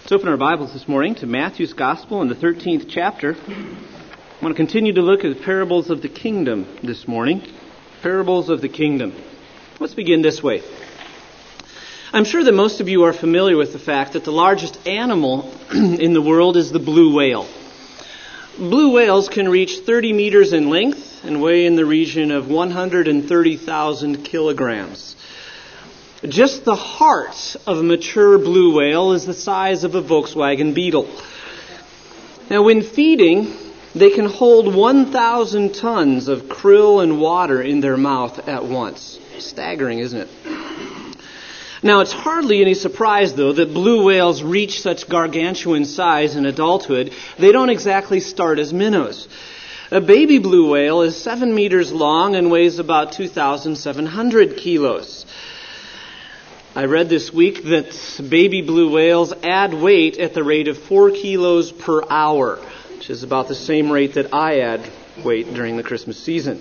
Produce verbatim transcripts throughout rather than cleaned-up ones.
Let's open our Bibles this morning to Matthew's Gospel in the thirteenth chapter. I want to continue to look at the parables of the kingdom this morning. Parables of the kingdom. Let's begin this way. I'm sure that most of you are familiar with the fact that the largest animal in the world is the blue whale. Blue whales can reach thirty meters in length and weigh in the region of one hundred thirty thousand kilograms. Just the heart of a mature blue whale is the size of a Volkswagen Beetle. Now, when feeding, they can hold one thousand tons of krill and water in their mouth at once. Staggering, isn't it? Now, it's hardly any surprise, though, that blue whales reach such gargantuan size in adulthood. They don't exactly start as minnows. A baby blue whale is seven meters long and weighs about two thousand seven hundred kilos. I read this week that baby blue whales add weight at the rate of four kilos per hour, which is about the same rate that I add weight during the Christmas season.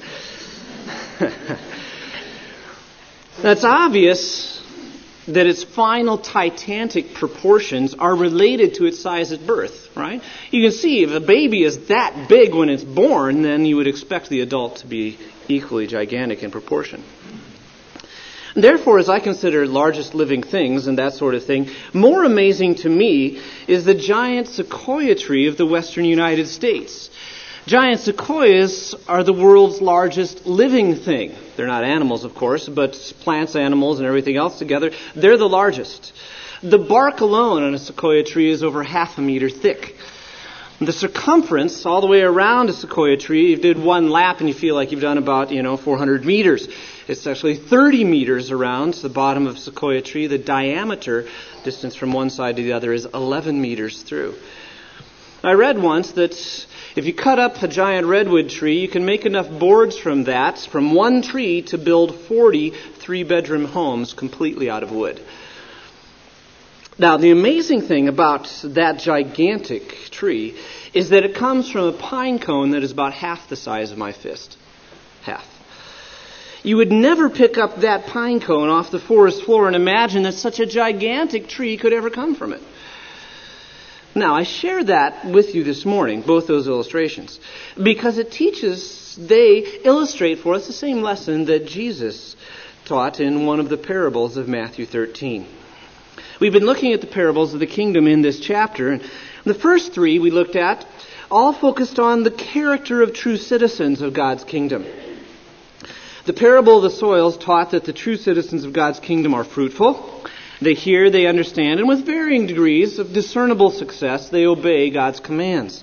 That's obvious that its final titanic proportions are related to its size at birth, right? You can see if a baby is that big when it's born, then you would expect the adult to be equally gigantic in proportion. Therefore, as I consider largest living things and that sort of thing, more amazing to me is the giant sequoia tree of the western United States. Giant sequoias are the world's largest living thing. They're not animals, of course, but plants, animals, and everything else together, they're the largest. The bark alone on a sequoia tree is over half a meter thick. The circumference all the way around a sequoia tree, you did one lap and you feel like you've done about, you know, four hundred meters. It's actually thirty meters around the bottom of a sequoia tree. The diameter, distance from one side to the other, is eleven meters through. I read once that if you cut up a giant redwood tree, you can make enough boards from that, from one tree, to build forty three-bedroom homes completely out of wood. Now, the amazing thing about that gigantic tree is that it comes from a pine cone that is about half the size of my fist. Half. You would never pick up that pine cone off the forest floor and imagine that such a gigantic tree could ever come from it. Now, I share that with you this morning, both those illustrations, because it teaches, they illustrate for us the same lesson that Jesus taught in one of the parables of Matthew thirteen. We've been looking at the parables of the kingdom in this chapter, and the first three we looked at all focused on the character of true citizens of God's kingdom. The parable of the soils taught that the true citizens of God's kingdom are fruitful. They hear, they understand, and with varying degrees of discernible success, they obey God's commands.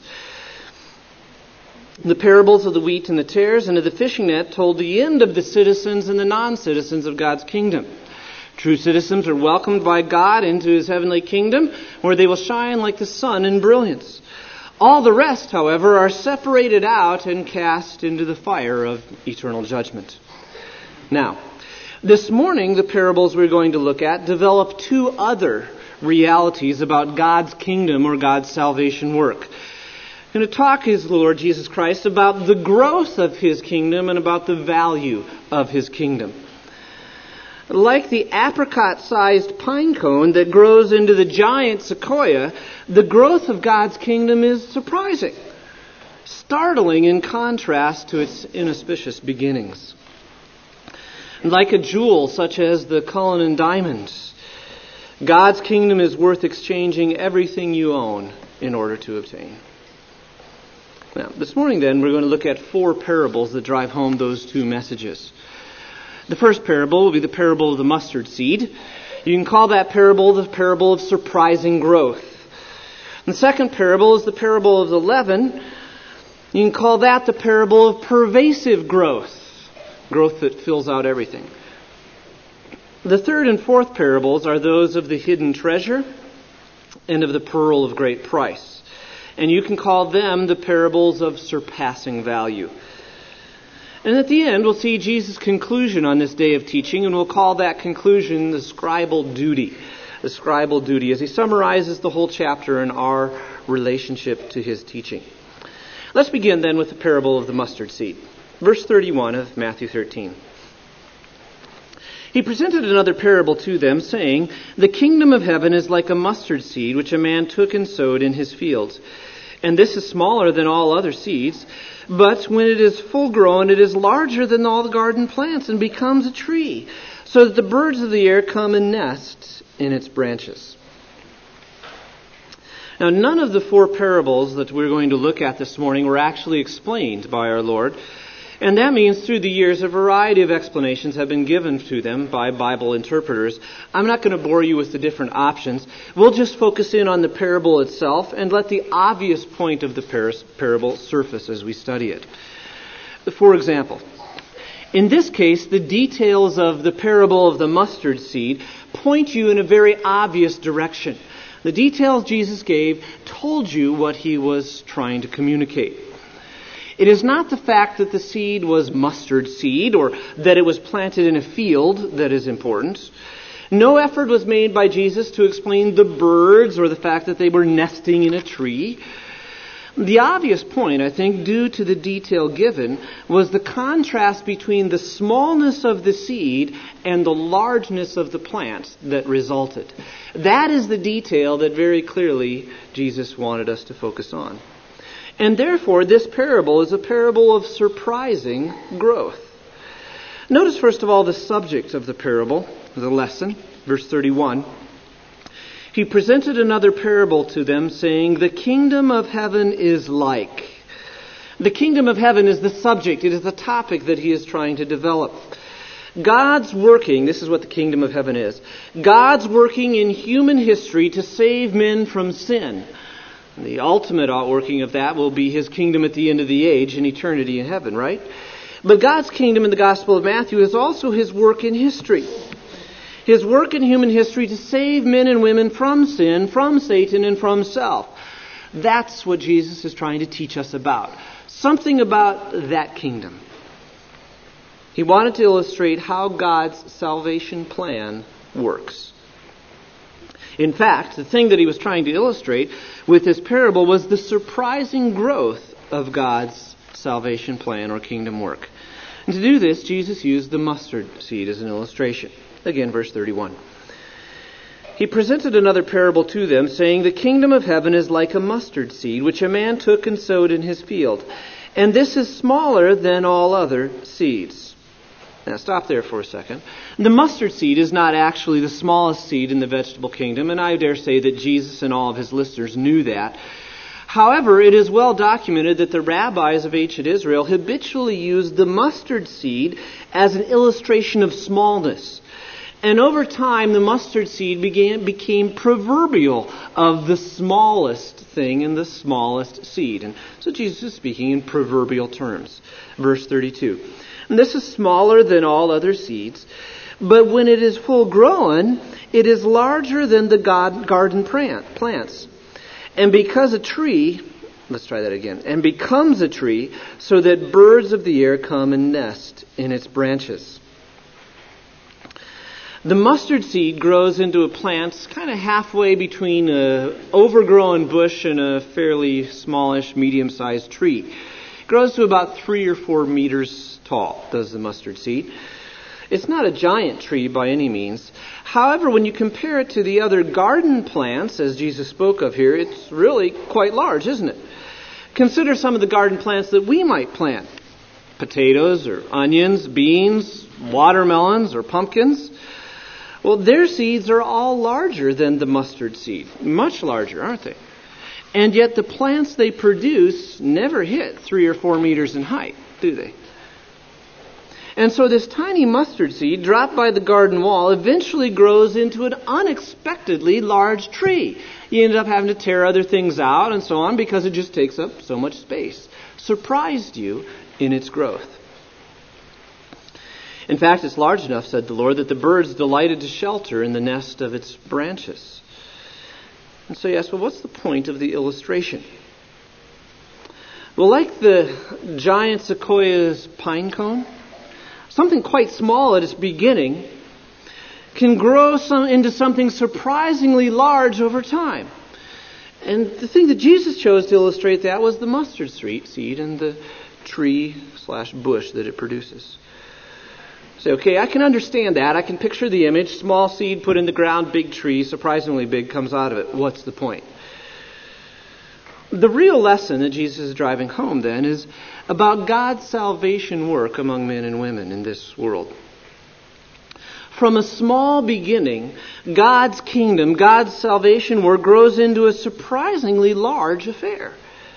The parables of the wheat and the tares and of the fishing net told the end of the citizens and the non-citizens of God's kingdom. True citizens are welcomed by God into His heavenly kingdom, where they will shine like the sun in brilliance. All the rest, however, are separated out and cast into the fire of eternal judgment. Now, this morning, the parables we're going to look at develop two other realities about God's kingdom or God's salvation work. I'm going to talk, as the Lord Jesus Christ, about the growth of His kingdom and about the value of His kingdom. Like the apricot-sized pine cone that grows into the giant sequoia, the growth of God's kingdom is surprising, startling in contrast to its inauspicious beginnings. Like a jewel such as the Cullinan diamond, God's kingdom is worth exchanging everything you own in order to obtain. Now, this morning then, we're going to look at four parables that drive home those two messages. The first parable will be the parable of the mustard seed. You can call that parable the parable of surprising growth. And the second parable is the parable of the leaven. You can call that the parable of pervasive growth. Growth that fills out everything. The third and fourth parables are those of the hidden treasure and of the pearl of great price. And you can call them the parables of surpassing value. And at the end, we'll see Jesus' conclusion on this day of teaching, and we'll call that conclusion the scribal duty. The scribal duty, as he summarizes the whole chapter and our relationship to his teaching. Let's begin then with the parable of the mustard seed. Verse thirty-one of Matthew thirteen. He presented another parable to them, saying, "The kingdom of heaven is like a mustard seed, which a man took and sowed in his field. And this is smaller than all other seeds, but when it is full grown, it is larger than all the garden plants and becomes a tree, so that the birds of the air come and nest in its branches." Now, none of the four parables that we're going to look at this morning were actually explained by our Lord. And that means through the years a variety of explanations have been given to them by Bible interpreters. I'm not going to bore you with the different options. We'll just focus in on the parable itself and let the obvious point of the par- parable surface as we study it. For example, in this case, the details of the parable of the mustard seed point you in a very obvious direction. The details Jesus gave told you what he was trying to communicate. It is not the fact that the seed was mustard seed or that it was planted in a field that is important. No effort was made by Jesus to explain the birds or the fact that they were nesting in a tree. The obvious point, I think, due to the detail given, was the contrast between the smallness of the seed and the largeness of the plant that resulted. That is the detail that very clearly Jesus wanted us to focus on. And therefore, this parable is a parable of surprising growth. Notice, first of all, the subject of the parable, the lesson, verse thirty-one. He presented another parable to them, saying, "The kingdom of heaven is like." The kingdom of heaven is the subject. It is the topic that he is trying to develop. God's working, this is what the kingdom of heaven is. God's working in human history to save men from sin. The ultimate outworking of that will be his kingdom at the end of the age in eternity in heaven, right? But God's kingdom in the Gospel of Matthew is also his work in history. His work in human history to save men and women from sin, from Satan, and from self. That's what Jesus is trying to teach us about. Something about that kingdom. He wanted to illustrate how God's salvation plan works. In fact, the thing that he was trying to illustrate with this parable was the surprising growth of God's salvation plan or kingdom work. And to do this, Jesus used the mustard seed as an illustration. Again, verse thirty-one. He presented another parable to them, saying, "The kingdom of heaven is like a mustard seed, which a man took and sowed in his field. And this is smaller than all other seeds." Now stop there for a second. The mustard seed is not actually the smallest seed in the vegetable kingdom, and I dare say that Jesus and all of his listeners knew that. However, it is well documented that the rabbis of ancient Israel habitually used the mustard seed as an illustration of smallness. And over time, the mustard seed began, became proverbial of the smallest thing and the smallest seed. And so Jesus is speaking in proverbial terms. Verse thirty-two. "And this is smaller than all other seeds, but when it is full grown, it is larger than the garden plants. And because a tree," let's try that again, "and becomes a tree, so that birds of the air come and nest in its branches." The mustard seed grows into a plant kind of halfway between an overgrown bush and a fairly smallish, medium-sized tree. It grows to about three or four meters tall, does the mustard seed. It's not a giant tree by any means. However, when you compare it to the other garden plants, as Jesus spoke of here, it's really quite large, isn't it? Consider some of the garden plants that we might plant. Potatoes or onions, beans, watermelons or pumpkins. Well, their seeds are all larger than the mustard seed. Much larger, aren't they? And yet the plants they produce never hit three or four meters in height, do they? And so this tiny mustard seed, dropped by the garden wall, eventually grows into an unexpectedly large tree. You end up having to tear other things out and so on because it just takes up so much space. Surprised you in its growth. In fact, it's large enough, said the Lord, that the birds delighted to shelter in the nest of its branches. And so you ask, well, what's the point of the illustration? Well, like the giant sequoia's pine cone, something quite small at its beginning can grow some, into something surprisingly large over time. And the thing that Jesus chose to illustrate that was the mustard seed and the tree slash bush that it produces. Say, okay, I can understand that. I can picture the image. Small seed put in the ground, big tree, surprisingly big, comes out of it. What's the point? The real lesson that Jesus is driving home then is about God's salvation work among men and women in this world. From a small beginning, God's kingdom, God's salvation work grows into a surprisingly large affair.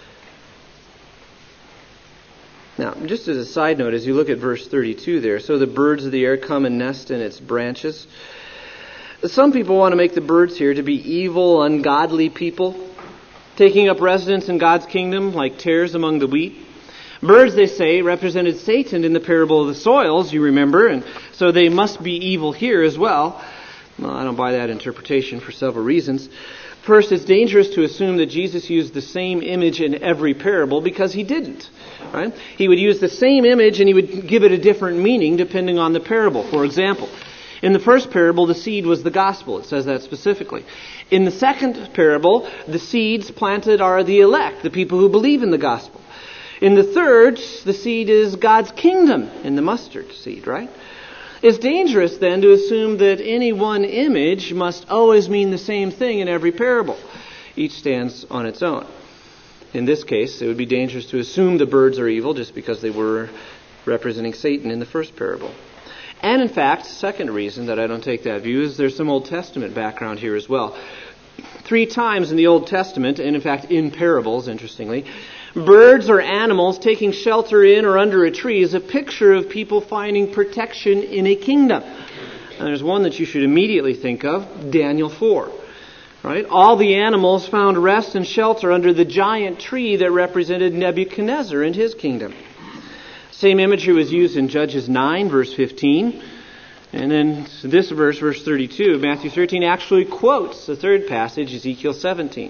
Now, just as a side note, as you look at verse thirty-two there, so the birds of the air come and nest in its branches. Some people want to make the birds here to be evil, ungodly people, taking up residence in God's kingdom like tares among the wheat. Birds, they say, represented Satan in the parable of the soils, you remember, and so they must be evil here as well. Well, I don't buy that interpretation for several reasons. First, it's dangerous to assume that Jesus used the same image in every parable, because he didn't. Right? He would use the same image and he would give it a different meaning depending on the parable. For example, in the first parable, the seed was the gospel. It says that specifically. In the second parable, the seeds planted are the elect, the people who believe in the gospel. In the third, the seed is God's kingdom in the mustard seed, right? It's dangerous then to assume that any one image must always mean the same thing in every parable. Each stands on its own. In this case, it would be dangerous to assume the birds are evil just because they were representing Satan in the first parable. And in fact, second reason that I don't take that view is there's some Old Testament background here as well. Three times in the Old Testament, and in fact in parables, interestingly, birds or animals taking shelter in or under a tree is a picture of people finding protection in a kingdom. And there's one that you should immediately think of, Daniel four. Right? All the animals found rest and shelter under the giant tree that represented Nebuchadnezzar and his kingdom. Same imagery was used in Judges nine, verse fifteen. And then this verse, verse thirty-two, Matthew thirteen, actually quotes the third passage, Ezekiel seventeen.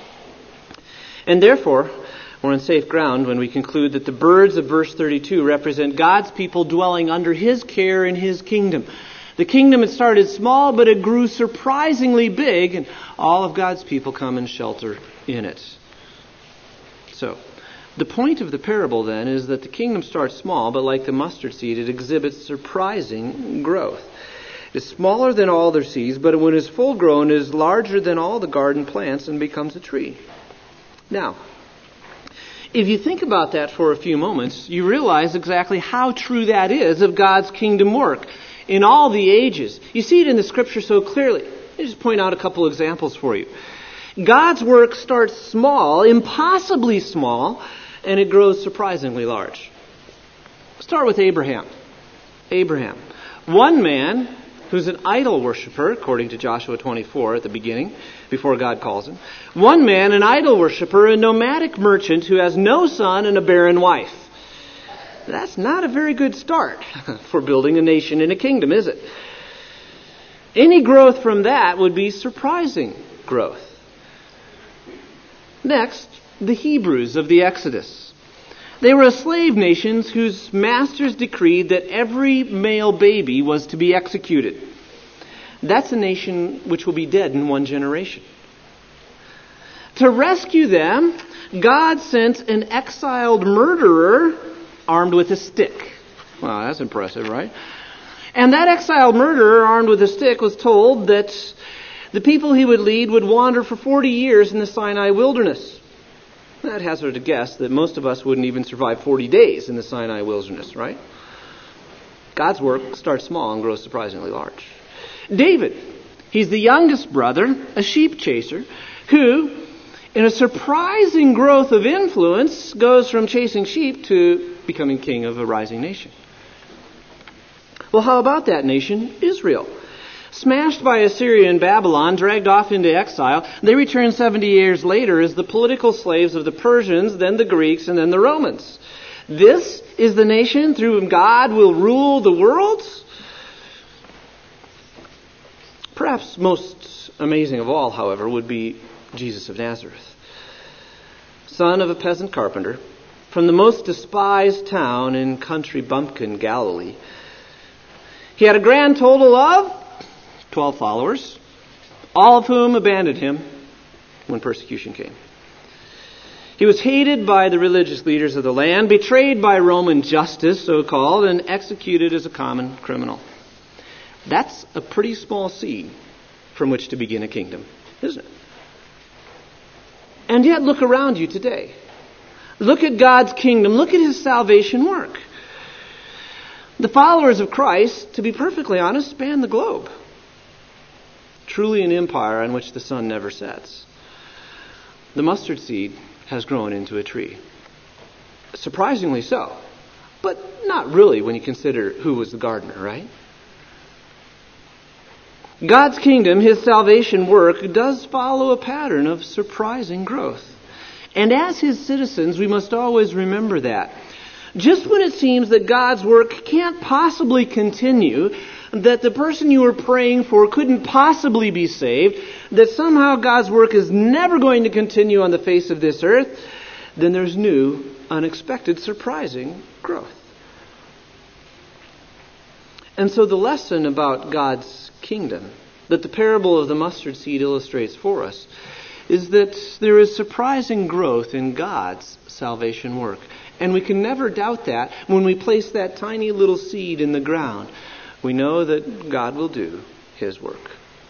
And therefore, we're on safe ground when we conclude that the birds of verse thirty-two represent God's people dwelling under his care in his kingdom. The kingdom had started small, but it grew surprisingly big, and all of God's people come and shelter in it. So, the point of the parable then is that the kingdom starts small, but like the mustard seed, it exhibits surprising growth. It is smaller than all other seeds, but when it is full grown, it is larger than all the garden plants and becomes a tree. Now, if you think about that for a few moments, you realize exactly how true that is of God's kingdom work in all the ages. You see it in the Scripture so clearly. Let me just point out a couple examples for you. God's work starts small, impossibly small, and it grows surprisingly large. Start with Abraham. Abraham. One man who's an idol worshiper, according to Joshua twenty-four at the beginning, before God calls him. One man, an idol worshiper, a nomadic merchant who has no son and a barren wife. That's not a very good start for building a nation and a kingdom, is it? Any growth from that would be surprising growth. Next, the Hebrews of the Exodus. They were a slave nation whose masters decreed that every male baby was to be executed. That's a nation which will be dead in one generation. To rescue them, God sent an exiled murderer armed with a stick. Wow, that's impressive, right? And that exiled murderer armed with a stick was told that the people he would lead would wander for forty years in the Sinai wilderness. I'd hazard a guess that most of us wouldn't even survive forty days in the Sinai wilderness, right? God's work starts small and grows surprisingly large. David, he's the youngest brother, a sheep chaser, who, in a surprising growth of influence, goes from chasing sheep to becoming king of a rising nation. Well, how about that nation, Israel? Smashed by Assyria and Babylon, dragged off into exile, they return seventy years later as the political slaves of the Persians, then the Greeks, and then the Romans. This is the nation through whom God will rule the world? Perhaps most amazing of all, however, would be Jesus of Nazareth. Son of a peasant carpenter, from the most despised town in country bumpkin Galilee. He had a grand total of twelve followers, all of whom abandoned him when persecution came. He was hated by the religious leaders of the land, betrayed by Roman justice, so-called, and executed as a common criminal. That's a pretty small seed from which to begin a kingdom, isn't it? And yet, look around you today. Look at God's kingdom. Look at His salvation work. The followers of Christ, to be perfectly honest, span the globe. Truly an empire on which the sun never sets. The mustard seed has grown into a tree. Surprisingly so. But not really when you consider who was the gardener, right? God's kingdom, His salvation work, does follow a pattern of surprising growth. And as His citizens, we must always remember that. Just when it seems that God's work can't possibly continue, that the person you were praying for couldn't possibly be saved, that somehow God's work is never going to continue on the face of this earth, then there's new, unexpected, surprising growth. And so the lesson about God's kingdom that the parable of the mustard seed illustrates for us is that there is surprising growth in God's salvation work. And we can never doubt that when we place that tiny little seed in the ground. We know that God will do His work.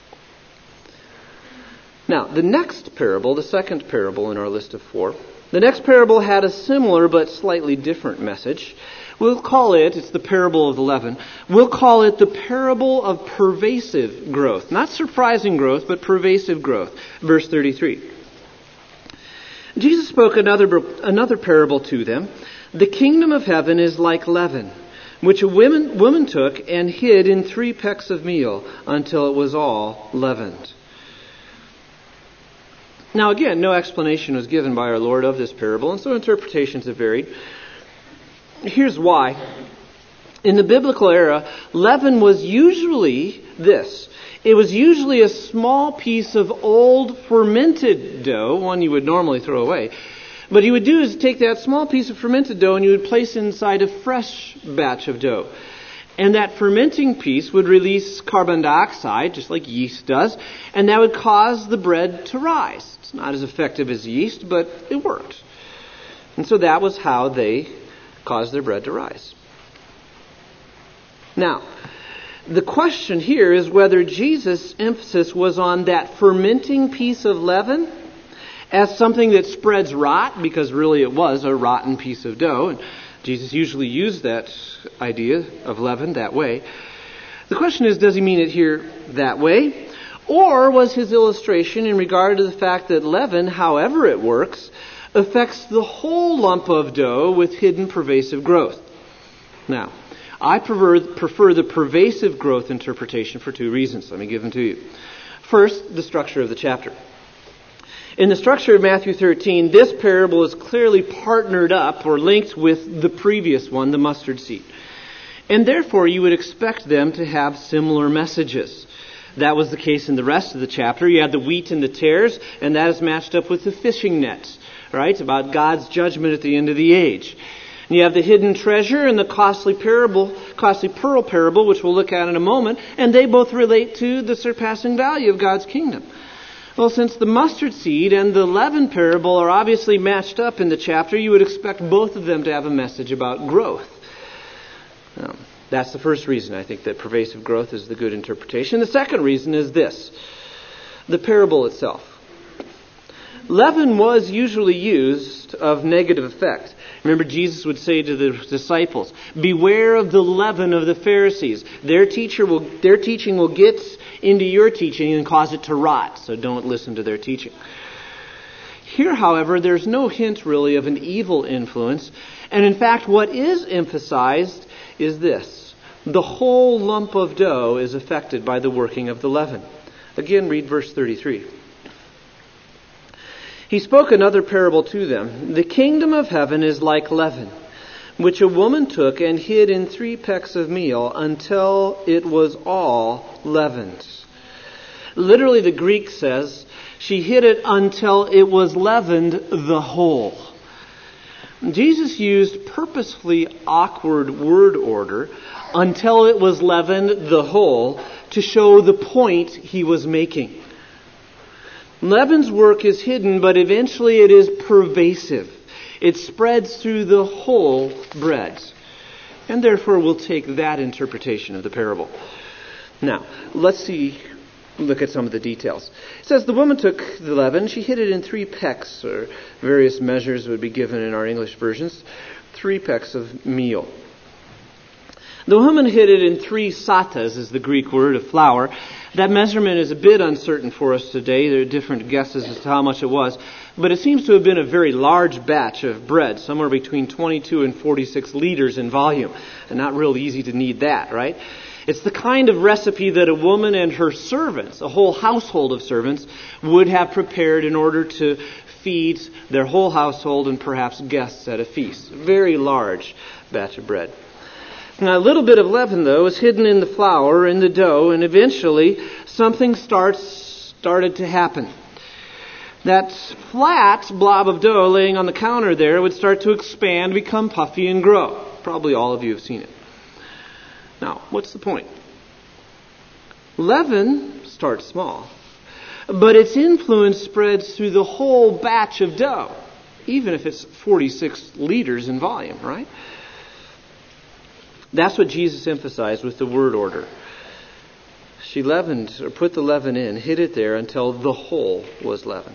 Now, the next parable, the second parable in our list of four, the next parable had a similar but slightly different message. We'll call it, it's the parable of the leaven, we'll call it the parable of pervasive growth. Not surprising growth, but pervasive growth. Verse thirty-three. Jesus spoke another, another parable to them. The kingdom of heaven is like leaven, which a woman, woman took and hid in three pecks of meal until it was all leavened. Now again, no explanation was given by our Lord of this parable, and so interpretations have varied. Here's why. In the biblical era, leaven was usually this. It was usually a small piece of old fermented dough, one you would normally throw away. What you would do is take that small piece of fermented dough and you would place it inside a fresh batch of dough. And that fermenting piece would release carbon dioxide, just like yeast does, and that would cause the bread to rise. It's not as effective as yeast, but it worked. And so that was how they caused their bread to rise. Now, the question here is whether Jesus' emphasis was on that fermenting piece of leaven as something that spreads rot, because really it was a rotten piece of dough, and Jesus usually used that idea of leaven that way. The question is, does he mean it here that way? Or was his illustration in regard to the fact that leaven, however it works, affects the whole lump of dough with hidden pervasive growth? Now, I prefer, prefer the pervasive growth interpretation for two reasons. Let me give them to you. First, the structure of the chapter. In the structure of Matthew thirteen, this parable is clearly partnered up or linked with the previous one, the mustard seed. And therefore, you would expect them to have similar messages. That was the case in the rest of the chapter. You had the wheat and the tares, and that is matched up with the fishing nets, right? About God's judgment at the end of the age. And you have the hidden treasure and the costly parable, costly pearl parable, which we'll look at in a moment, and they both relate to the surpassing value of God's kingdom. Well, since the mustard seed and the leaven parable are obviously matched up in the chapter, you would expect both of them to have a message about growth. Um, that's the first reason I think that pervasive growth is the good interpretation. The second reason is this: the parable itself. Leaven was usually used of negative effect. Remember, Jesus would say to the disciples, "Beware of the leaven of the Pharisees. Their teacher will, their teaching will get into your teaching and cause it to rot, so don't listen to their teaching." Here, however, there's no hint really of an evil influence, and in fact, what is emphasized is this: the whole lump of dough is affected by the working of the leaven. Again, read verse thirty-three. He spoke another parable to them. The kingdom of heaven is like leaven, which a woman took and hid in three pecks of meal until it was all leavened. Literally, the Greek says, she hid it until it was leavened the whole. Jesus used purposefully awkward word order, until it was leavened the whole, to show the point he was making. Leaven's work is hidden, but eventually it is pervasive. It spreads through the whole bread. And therefore we'll take that interpretation of the parable. Now, let's see, look at some of the details. It says, the woman took the leaven, she hid it in three pecks, or various measures would be given in our English versions, three pecks of meal. The woman hid it in three satas, is the Greek word of flour. That measurement is a bit uncertain for us today. There are different guesses as to how much it was. But it seems to have been a very large batch of bread, somewhere between twenty-two and forty-six liters in volume. And not real easy to knead that, right? It's the kind of recipe that a woman and her servants, a whole household of servants, would have prepared in order to feed their whole household and perhaps guests at a feast. A very large batch of bread. Now, a little bit of leaven, though, is hidden in the flour, in the dough, and eventually something starts started to happen. That flat blob of dough laying on the counter there would start to expand, become puffy, and grow. Probably all of you have seen it. Now, what's the point? Leaven starts small, but its influence spreads through the whole batch of dough, even if it's forty-six liters in volume, right? That's what Jesus emphasized with the word order. She leavened, or put the leaven in, hid it there until the whole was leavened.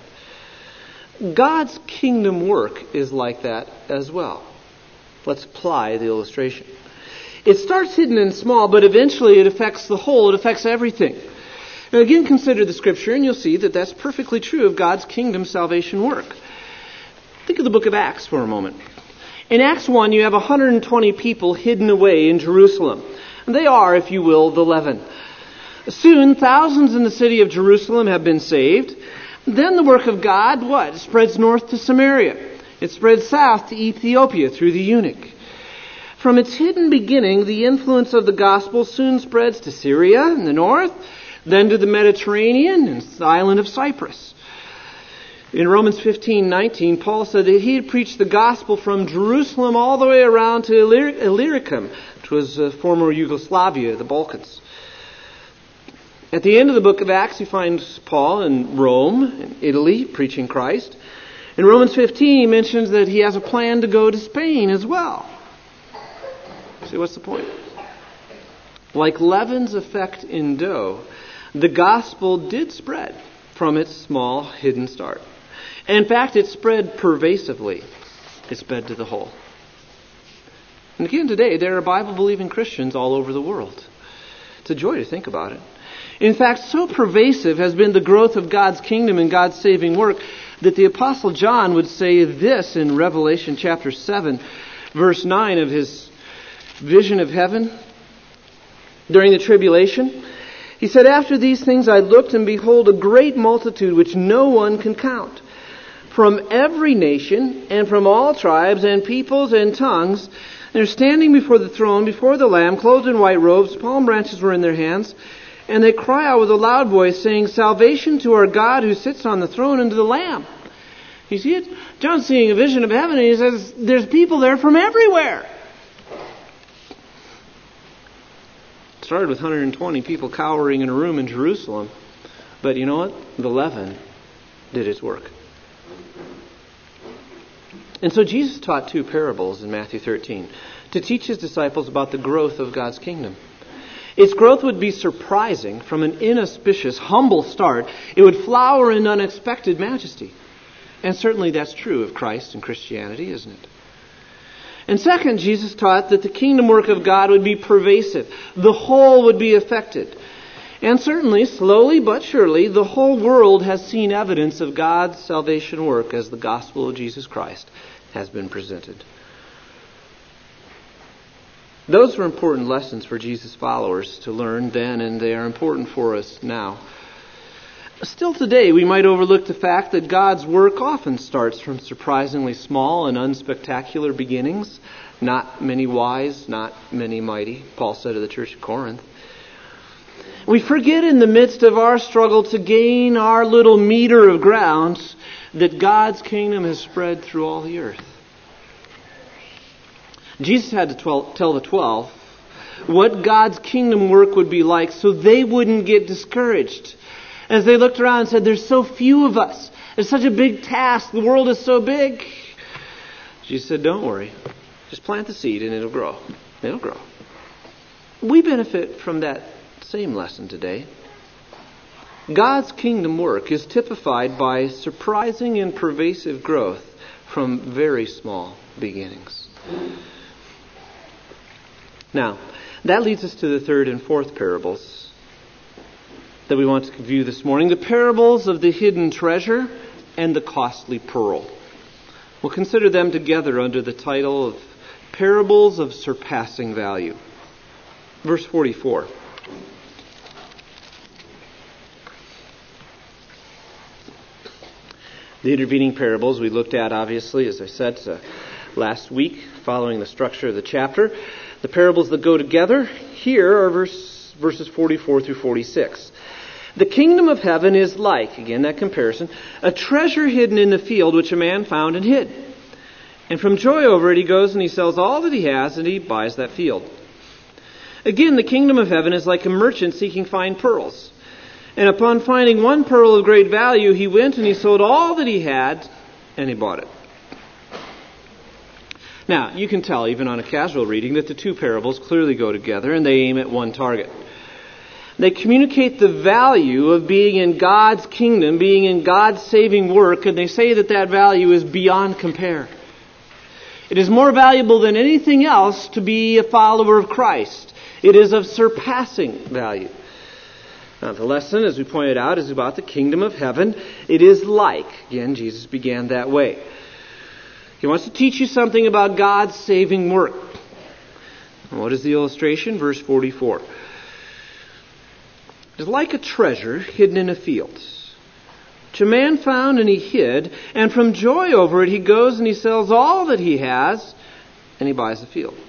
God's kingdom work is like that as well. Let's apply the illustration. It starts hidden and small, but eventually it affects the whole. It affects everything. Now again, consider the Scripture, and you'll see that that's perfectly true of God's kingdom salvation work. Think of the book of Acts for a moment. In Acts one, you have one hundred twenty people hidden away in Jerusalem. And they are, if you will, the leaven. Soon, thousands in the city of Jerusalem have been saved. Then the work of God, what? It spreads north to Samaria. It spreads south to Ethiopia through the eunuch. From its hidden beginning, the influence of the gospel soon spreads to Syria in the north, then to the Mediterranean and the island of Cyprus. In Romans fifteen nineteen, Paul said that he had preached the gospel from Jerusalem all the way around to Illyricum, which was uh, former Yugoslavia, the Balkans. At the end of the book of Acts, you find Paul in Rome, in Italy, preaching Christ. In Romans fifteen, he mentions that he has a plan to go to Spain as well. See, what's the point? Like leaven's effect in dough, the gospel did spread from its small, hidden start. In fact, it spread pervasively. It spread to the whole. And again, today, there are Bible-believing Christians all over the world. It's a joy to think about it. In fact, so pervasive has been the growth of God's kingdom and God's saving work that the Apostle John would say this in Revelation chapter seven, verse nine of his vision of heaven during the tribulation. He said, "After these things I looked, and behold, a great multitude which no one can count, from every nation and from all tribes and peoples and tongues. They're standing before the throne, before the Lamb, clothed in white robes. Palm branches were in their hands. And they cry out with a loud voice, saying, 'Salvation to our God who sits on the throne and to the Lamb.'" You see it? John's seeing a vision of heaven, and he says, there's people there from everywhere. It started with one hundred twenty people cowering in a room in Jerusalem. But you know what? The leaven did its work. And so Jesus taught two parables in Matthew thirteen to teach his disciples about the growth of God's kingdom. Its growth would be surprising. From an inauspicious, humble start, it would flower in unexpected majesty. And certainly that's true of Christ and Christianity, isn't it? And second, Jesus taught that the kingdom work of God would be pervasive. The whole would be affected. And certainly, slowly but surely, the whole world has seen evidence of God's salvation work as the gospel of Jesus Christ has been presented. Those were important lessons for Jesus' followers to learn then, and they are important for us now. Still today, we might overlook the fact that God's work often starts from surprisingly small and unspectacular beginnings. Not many wise, not many mighty, Paul said to the church of Corinth. We forget in the midst of our struggle to gain our little meter of ground that God's kingdom has spread through all the earth. Jesus had to twelve, tell the twelve what God's kingdom work would be like so they wouldn't get discouraged. As they looked around and said, there's so few of us. It's such a big task. The world is so big. Jesus said, don't worry. Just plant the seed and it'll grow. It'll grow. We benefit from that same lesson today. God's kingdom work is typified by surprising and pervasive growth from very small beginnings. Now, that leads us to the third and fourth parables that we want to view this morning. The parables of the hidden treasure and the costly pearl. We'll consider them together under the title of Parables of Surpassing Value. Verse forty-four. The intervening parables we looked at, obviously, as I said uh, last week, following the structure of the chapter. The parables that go together here are verse, verses forty-four through forty-six. The kingdom of heaven is like, again that comparison, a treasure hidden in the field which a man found and hid. And from joy over it he goes and he sells all that he has and he buys that field. Again, the kingdom of heaven is like a merchant seeking fine pearls. And upon finding one pearl of great value, he went and he sold all that he had and he bought it. Now, you can tell, even on a casual reading, that the two parables clearly go together and they aim at one target. They communicate the value of being in God's kingdom, being in God's saving work, and they say that that value is beyond compare. It is more valuable than anything else to be a follower of Christ. It is of surpassing value. Now, the lesson, as we pointed out, is about the kingdom of heaven. It is like. Again, Jesus began that way. He wants to teach you something about God's saving work. And what is the illustration? Verse forty-four. It is like a treasure hidden in a field, which a man found and he hid, and from joy over it he goes and he sells all that he has, and he buys the field.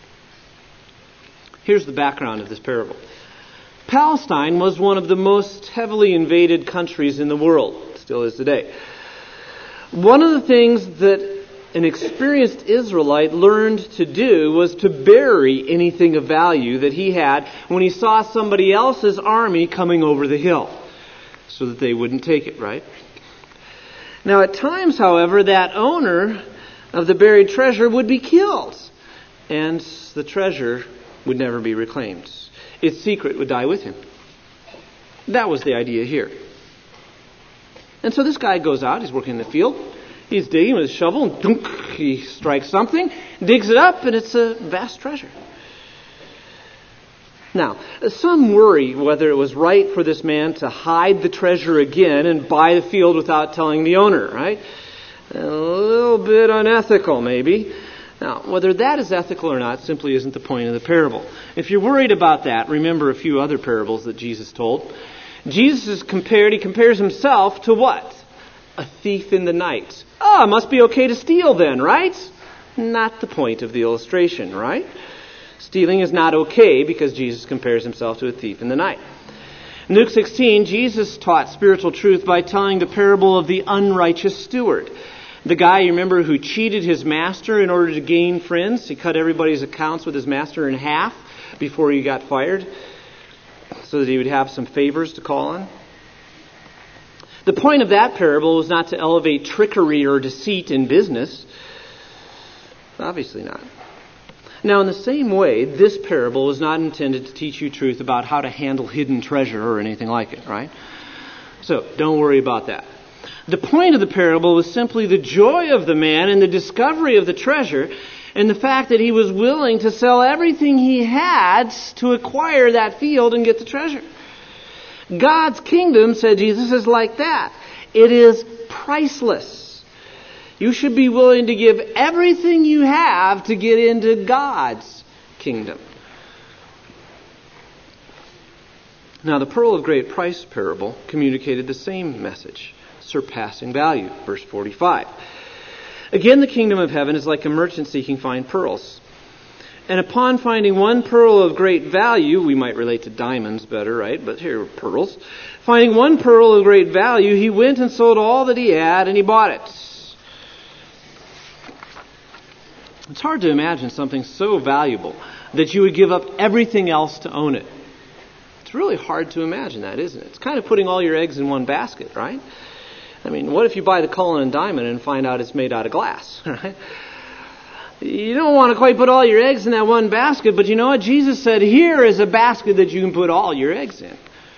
Here's the background of this parable. Palestine was one of the most heavily invaded countries in the world, still is today. One of the things that an experienced Israelite learned to do was to bury anything of value that he had when he saw somebody else's army coming over the hill, so that they wouldn't take it, right? Now, at times, however, that owner of the buried treasure would be killed, and the treasure would never be reclaimed. Its secret would die with him. That was the idea here. And so this guy goes out, he's working in the field, he's digging with his shovel, and dunk, he strikes something, digs it up, and it's a vast treasure. Now, some worry whether it was right for this man to hide the treasure again and buy the field without telling the owner, right? A little bit unethical, maybe. Now, whether that is ethical or not simply isn't the point of the parable. If you're worried about that, remember a few other parables that Jesus told. Jesus is compared, he compares himself to what? A thief in the night. Ah, oh, must be okay to steal then, right? Not the point of the illustration, right? Stealing is not okay because Jesus compares himself to a thief in the night. In Luke sixteen, Jesus taught spiritual truth by telling the parable of the unrighteous steward. The guy, you remember, who cheated his master in order to gain friends. He cut everybody's accounts with his master in half before he got fired so that he would have some favors to call on. The point of that parable was not to elevate trickery or deceit in business. Obviously not. Now, in the same way, this parable is not intended to teach you truth about how to handle hidden treasure or anything like it, right? So, don't worry about that. The point of the parable was simply the joy of the man in the discovery of the treasure and the fact that he was willing to sell everything he had to acquire that field and get the treasure. God's kingdom, said Jesus, is like that. It is priceless. You should be willing to give everything you have to get into God's kingdom. Now, the pearl of great price parable communicated the same message. Surpassing value, verse forty-five. Again, the kingdom of heaven is like a merchant seeking fine pearls. And upon finding one pearl of great value, we might relate to diamonds better, right? But here are pearls. Finding one pearl of great value, he went and sold all that he had and he bought it. It's hard to imagine something so valuable that you would give up everything else to own it. It's It's really hard to imagine that, isn't it? It's kind of putting all your eggs in one basket, right? I mean, what if you buy the Cullinan diamond and find out it's made out of glass, right? You don't want to quite put all your eggs in that one basket, but you know what? Jesus said, here is a basket that you can put all your eggs in.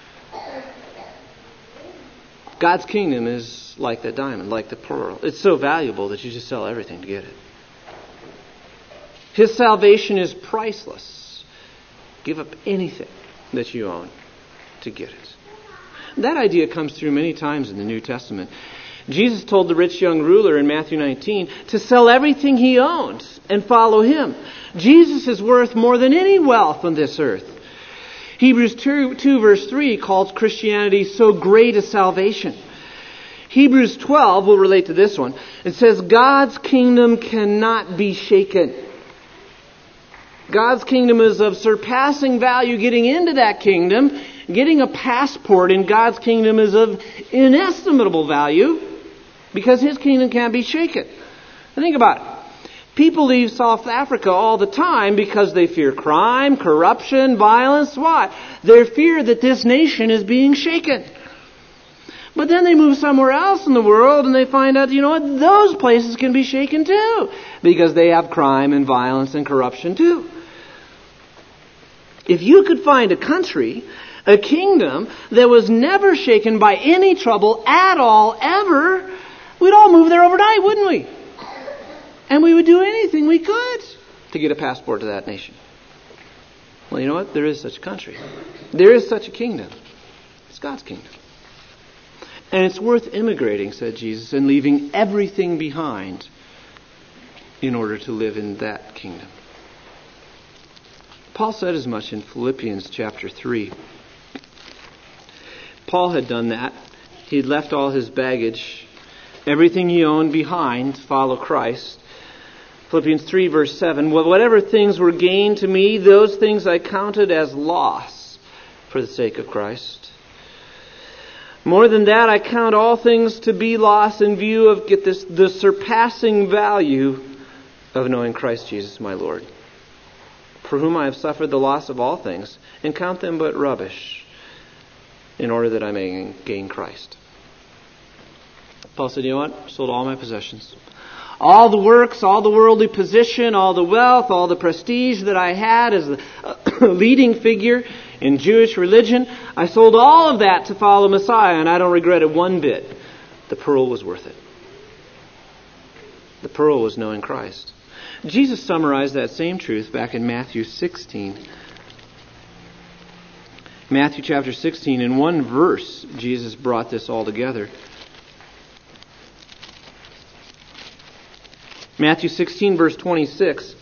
God's kingdom is like that diamond, like the pearl. It's so valuable that you just sell everything to get it. His salvation is priceless. Give up anything that you own to get it. That idea comes through many times in the New Testament. Jesus told the rich young ruler in Matthew nineteen to sell everything he owned and follow him. Jesus is worth more than any wealth on this earth. Hebrews two, two verse three calls Christianity so great a salvation. Hebrews twelve will relate to this one. It says, God's kingdom cannot be shaken. God's kingdom is of surpassing value. Getting into that kingdom, getting a passport in God's kingdom is of inestimable value because His kingdom can't be shaken. Think about it. People leave South Africa all the time because they fear crime, corruption, violence. Why? They fear that this nation is being shaken. But then they move somewhere else in the world and they find out, you know what, those places can be shaken too. Because they have crime and violence and corruption too. If you could find a country, a kingdom that was never shaken by any trouble at all, ever, we'd all move there overnight, wouldn't we? And we would do anything we could to get a passport to that nation. Well, you know what? There is such a country. There is such a kingdom. It's God's kingdom. And it's worth immigrating, said Jesus, and leaving everything behind in order to live in that kingdom. Paul said as much in Philippians chapter three. Paul had done that. He had left all his baggage, everything he owned behind, to follow Christ. Philippians three verse seven, well, whatever things were gained to me, those things I counted as loss for the sake of Christ. More than that, I count all things to be loss in view of, get this, the surpassing value of knowing Christ Jesus my Lord, for whom I have suffered the loss of all things, and count them but rubbish, in order that I may gain Christ. Paul said, you know what? I sold all my possessions. All the works, all the worldly position, all the wealth, all the prestige that I had as the leading figure in Jewish religion, I sold all of that to follow Messiah, and I don't regret it one bit. The pearl was worth it. The pearl was knowing Christ. Jesus summarized that same truth back in Matthew sixteen. Matthew chapter sixteen, in one verse, Jesus brought this all together. Matthew sixteen, verse twenty-six.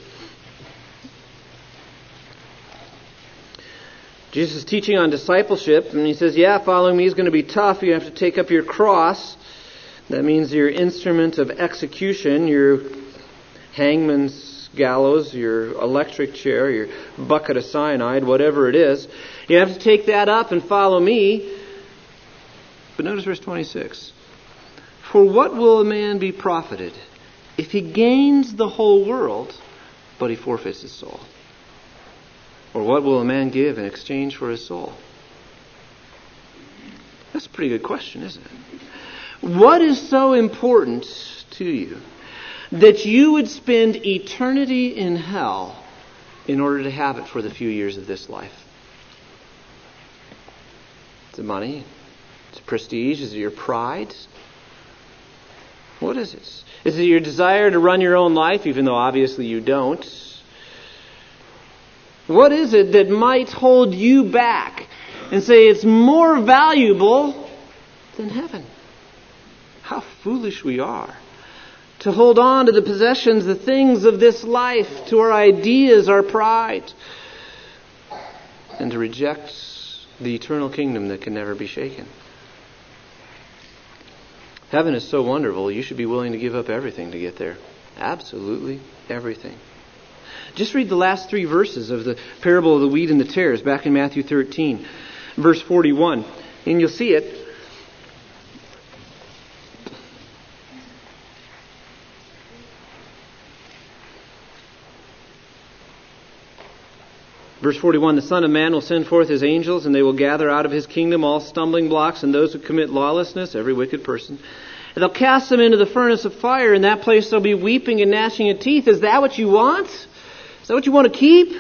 Jesus is teaching on discipleship, and he says, yeah, following me is going to be tough. You have to take up your cross. That means your instrument of execution, your hangman's gallows, your electric chair, your bucket of cyanide, whatever it is. You have to take that up and follow me. But notice verse twenty-six. For what will a man be profited if he gains the whole world, but he forfeits his soul? Or what will a man give in exchange for his soul? That's a pretty good question, isn't it? What is so important to you that you would spend eternity in hell in order to have it for the few years of this life? Is it money? Is it prestige? Is it your pride? What is it? Is it your desire to run your own life, even though obviously you don't? What is it that might hold you back and say it's more valuable than heaven? How foolish we are to hold on to the possessions, the things of this life, to our ideas, our pride, and to reject the eternal kingdom that can never be shaken. Heaven is so wonderful, you should be willing to give up everything to get there. Absolutely everything. Just read the last three verses of the parable of the wheat and the tares back in Matthew thirteen, verse forty-one. And you'll see it. Verse forty-one, the Son of Man will send forth his angels, and they will gather out of his kingdom all stumbling blocks and those who commit lawlessness, every wicked person. And they'll cast them into the furnace of fire. In that place there'll be weeping and gnashing of teeth. Is that what you want? Is that what you want to keep?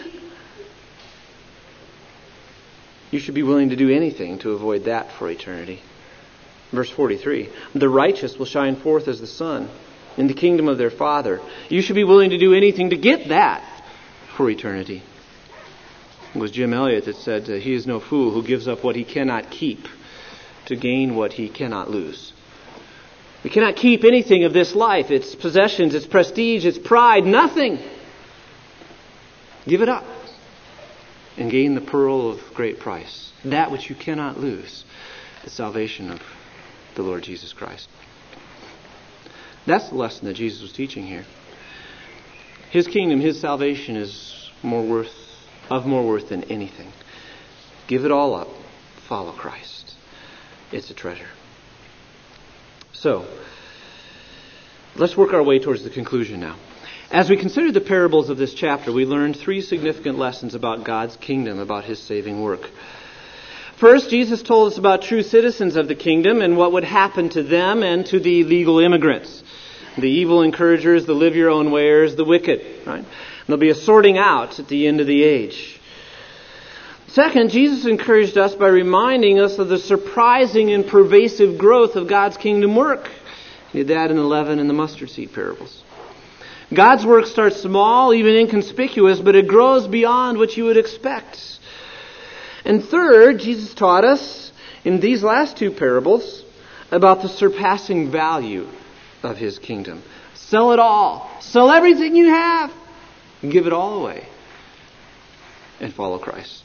You should be willing to do anything to avoid that for eternity. Verse forty-three, the righteous will shine forth as the sun in the kingdom of their Father. You should be willing to do anything to get that for eternity. It was Jim Elliot that said, uh, he is no fool who gives up what he cannot keep to gain what he cannot lose. We cannot keep anything of this life, its possessions, its prestige, its pride, nothing. Give it up and gain the pearl of great price, that which you cannot lose, the salvation of the Lord Jesus Christ. That's the lesson that Jesus was teaching here. His kingdom, his salvation is more worth, of more worth than anything. Give it all up. Follow Christ. It's a treasure. So, let's work our way towards the conclusion now. As we consider the parables of this chapter, we learned three significant lessons about God's kingdom, about his saving work. First, Jesus told us about true citizens of the kingdom and what would happen to them and to the legal immigrants. The evil encouragers, the live your own wayers, the wicked. Right? And there'll be a sorting out at the end of the age. Second, Jesus encouraged us by reminding us of the surprising and pervasive growth of God's kingdom work. He did that in the leaven and the mustard seed parables. God's work starts small, even inconspicuous, but it grows beyond what you would expect. And third, Jesus taught us in these last two parables about the surpassing value of his kingdom. Sell it all. Sell everything you have. And give it all away. And follow Christ.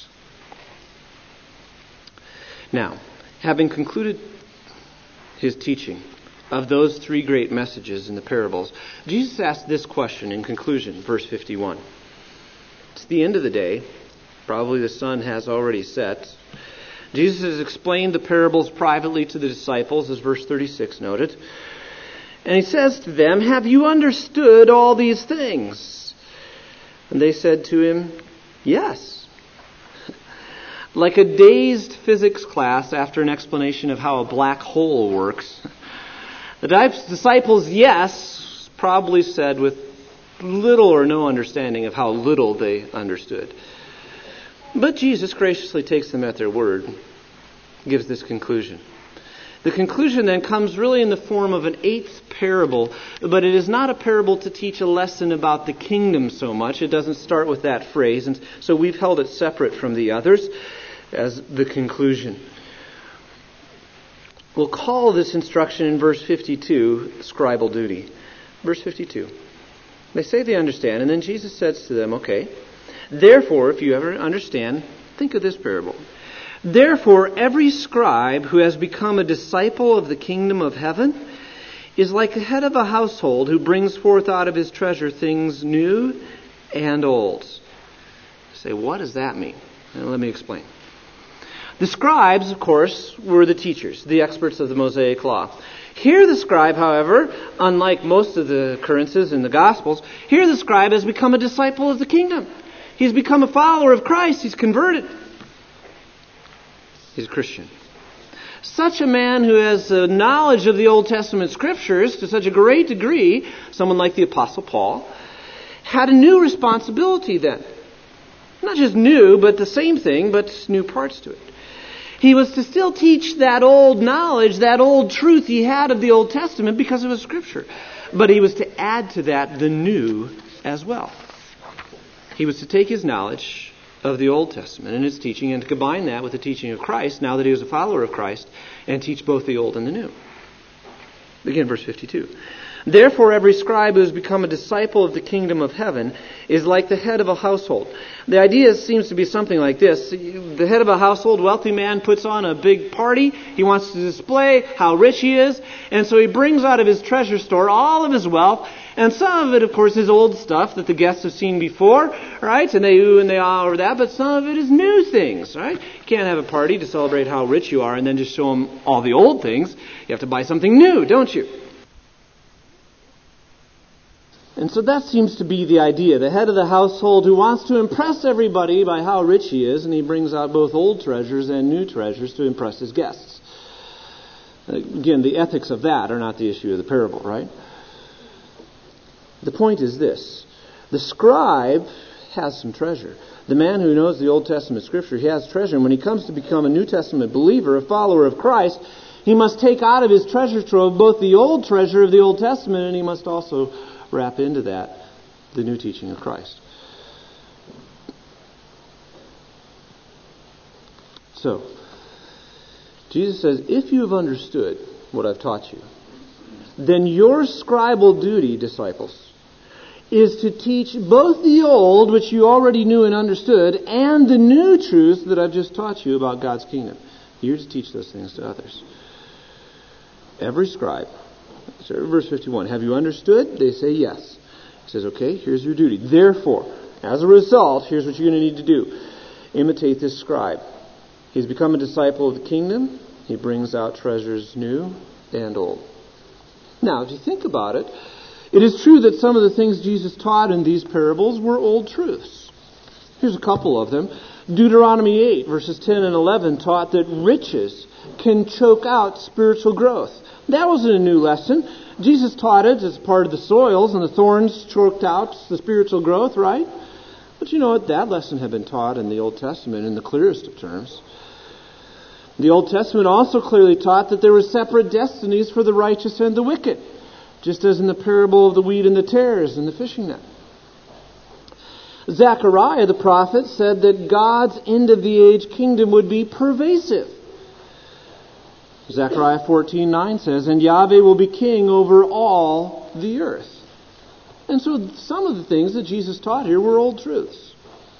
Now, having concluded his teaching of those three great messages in the parables, Jesus asked this question in conclusion, verse fifty-one. It's the end of the day. Probably the sun has already set. Jesus has explained the parables privately to the disciples, as verse thirty-six noted. And he says to them, have you understood all these things? And they said to him, yes. Like a dazed physics class after an explanation of how a black hole works, the disciples, yes, probably said with little or no understanding of how little they understood. But Jesus graciously takes them at their word, gives this conclusion. The conclusion then comes really in the form of an eighth parable, but it is not a parable to teach a lesson about the kingdom so much. It doesn't start with that phrase, and so we've held it separate from the others as the conclusion. We'll call this instruction in verse fifty-two scribal duty. Verse fifty-two. They say they understand, and then Jesus says to them, okay, therefore, if you ever understand, think of this parable. Therefore, every scribe who has become a disciple of the kingdom of heaven is like the head of a household who brings forth out of his treasure things new and old. You say, what does that mean? Well, let me explain. The scribes, of course, were the teachers, the experts of the Mosaic Law. Here the scribe, however, unlike most of the occurrences in the Gospels, here the scribe has become a disciple of the kingdom. He's become a follower of Christ. He's converted. He's a Christian. Such a man who has a knowledge of the Old Testament Scriptures to such a great degree, someone like the Apostle Paul, had a new responsibility then. Not just new, but the same thing, but new parts to it. He was to still teach that old knowledge, that old truth he had of the Old Testament because it was Scripture. But he was to add to that the new as well. He was to take his knowledge of the Old Testament and its teaching and to combine that with the teaching of Christ, now that he was a follower of Christ, and teach both the Old and the New. Again, verse fifty-two. Therefore, every scribe who has become a disciple of the kingdom of heaven is like the head of a household. The idea seems to be something like this. The head of a household, wealthy man, puts on a big party. He wants to display how rich he is. And so he brings out of his treasure store all of his wealth. And some of it, of course, is old stuff that the guests have seen before, right? And they ooh and they ah over that. But some of it is new things, right? You can't have a party to celebrate how rich you are and then just show them all the old things. You have to buy something new, don't you? And so that seems to be the idea. The head of the household who wants to impress everybody by how rich he is, and he brings out both old treasures and new treasures to impress his guests. Again, the ethics of that are not the issue of the parable, right? The point is this. The scribe has some treasure. The man who knows the Old Testament Scripture, he has treasure. And when he comes to become a New Testament believer, a follower of Christ, he must take out of his treasure trove both the old treasure of the Old Testament, and he must also wrap into that the new teaching of Christ. So, Jesus says, if you have understood what I've taught you, then your scribal duty, disciples, is to teach both the old, which you already knew and understood, and the new truths that I've just taught you about God's kingdom. You're to teach those things to others. Every scribe. So verse fifty-one, have you understood? They say yes. He says, okay, here's your duty. Therefore, as a result, here's what you're going to need to do. Imitate this scribe. He's become a disciple of the kingdom. He brings out treasures new and old. Now, if you think about it, it is true that some of the things Jesus taught in these parables were old truths. Here's a couple of them. Deuteronomy eight, verses ten and eleven taught that riches can choke out spiritual growth. That wasn't a new lesson. Jesus taught it as part of the soils, and the thorns choked out the spiritual growth, right? But you know what? That lesson had been taught in the Old Testament in the clearest of terms. The Old Testament also clearly taught that there were separate destinies for the righteous and the wicked, just as in the parable of the wheat and the tares in the fishing net. Zechariah the prophet said that God's end-of-the-age kingdom would be pervasive. Zechariah fourteen nine says, and Yahweh will be king over all the earth. And so some of the things that Jesus taught here were old truths.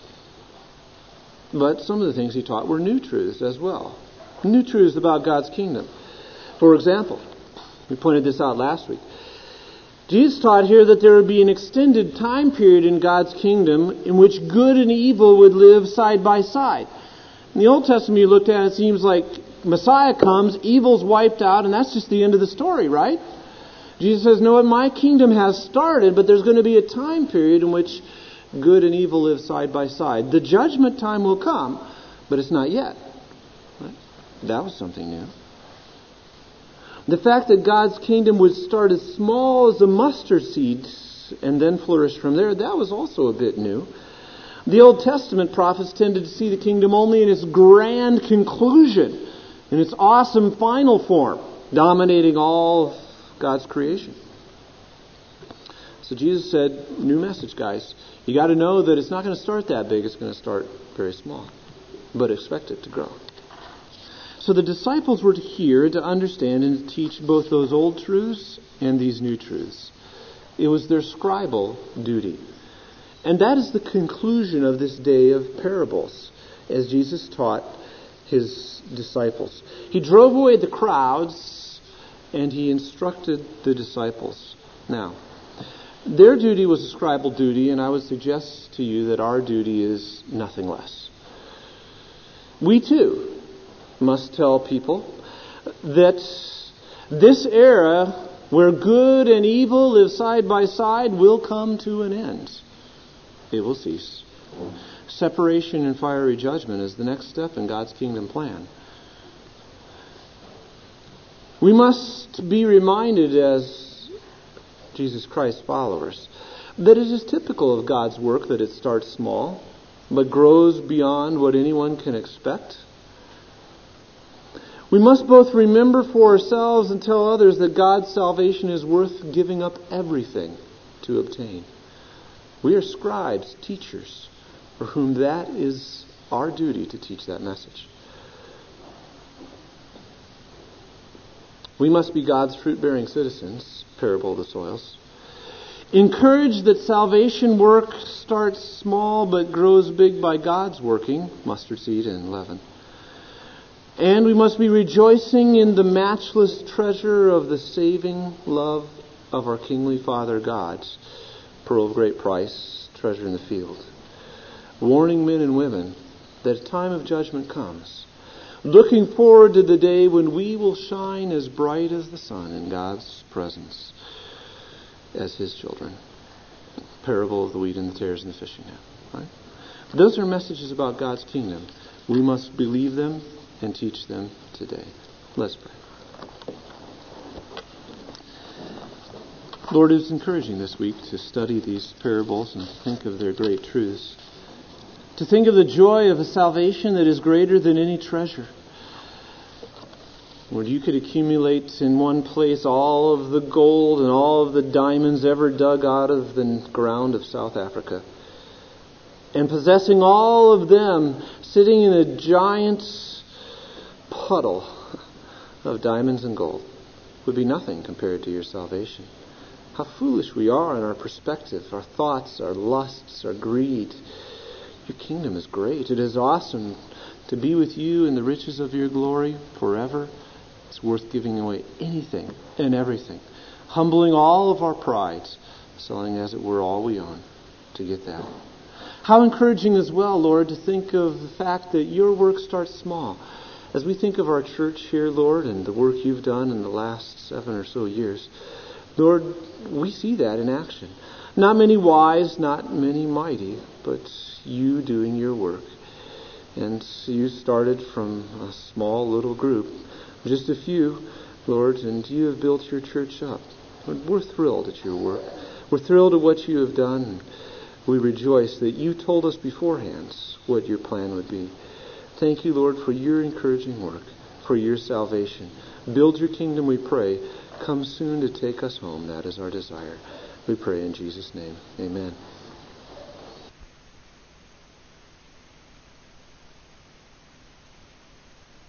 But some of the things he taught were new truths as well. New truths about God's kingdom. For example, we pointed this out last week. Jesus taught here that there would be an extended time period in God's kingdom in which good and evil would live side by side. In the Old Testament you looked at, it seems like Messiah comes, evil's wiped out, and that's just the end of the story, right? Jesus says, no, my kingdom has started, but there's going to be a time period in which good and evil live side by side. The judgment time will come, but it's not yet. Right? That was something new. The fact that God's kingdom would start as small as a mustard seed and then flourish from there, that was also a bit new. The Old Testament prophets tended to see the kingdom only in its grand conclusion, in its awesome final form, dominating all of God's creation. So Jesus said, new message, guys. You got to know that it's not going to start that big. It's going to start very small. But expect it to grow. So the disciples were to hear, to understand, and to teach both those old truths and these new truths. It was their scribal duty. And that is the conclusion of this day of parables, as Jesus taught his disciples. He drove away the crowds, and he instructed the disciples. Now, their duty was a scribal duty, and I would suggest to you that our duty is nothing less. We too must tell people that this era where good and evil live side by side will come to an end. It will cease. Separation and fiery judgment is the next step in God's kingdom plan. We must be reminded as Jesus Christ followers that it is typical of God's work that it starts small but grows beyond what anyone can expect. We must both remember for ourselves and tell others that God's salvation is worth giving up everything to obtain. We are scribes, teachers, for whom that is our duty to teach that message. We must be God's fruit-bearing citizens, parable of the soils. Encourage that salvation work starts small but grows big by God's working, mustard seed and leaven. And we must be rejoicing in the matchless treasure of the saving love of our kingly Father God, pearl of great price, treasure in the field. Warning men and women that a time of judgment comes. Looking forward to the day when we will shine as bright as the sun in God's presence as His children. parable of the wheat and the tares and the fishing net. Right? Those are messages about God's kingdom. We must believe them and teach them today. Let's pray. Lord, it's encouraging this week to study these parables and to think of their great truths. To think of the joy of a salvation that is greater than any treasure. Lord, you could accumulate in one place all of the gold and all of the diamonds ever dug out of the ground of South Africa. And possessing all of them, sitting in a giant puddle of diamonds and gold, would be nothing compared to your salvation. How foolish we are in our perspective, our thoughts, our lusts, our greed. Your kingdom is great. It is awesome to be with you in the riches of your glory forever. It's worth giving away anything and everything, humbling all of our prides, selling as it were all we own to get that. How encouraging as well, Lord, to think of the fact that your work starts small. As we think of our church here, Lord, and the work you've done in the last seven or so years, Lord, we see that in action. Not many wise, not many mighty, but you doing your work. And you started from a small little group, just a few, Lord, and you have built your church up. Lord, we're thrilled at your work. We're thrilled at what you have done. We rejoice that you told us beforehand what your plan would be. Thank you, Lord, for your encouraging work, for your salvation. Build your kingdom, we pray. Come soon to take us home. That is our desire. We pray in Jesus' name. Amen.